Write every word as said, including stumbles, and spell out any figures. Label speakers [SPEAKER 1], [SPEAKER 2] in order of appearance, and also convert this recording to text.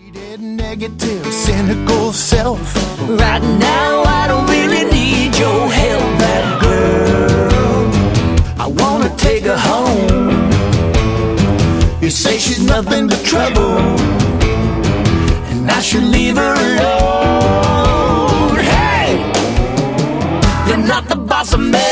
[SPEAKER 1] Jaded, negative, cynical self.
[SPEAKER 2] Right now I don't really need your help. That girl, I wanna take her home. You say she's nothing but trouble, and I should leave her alone. Hey, you're not the boss of me.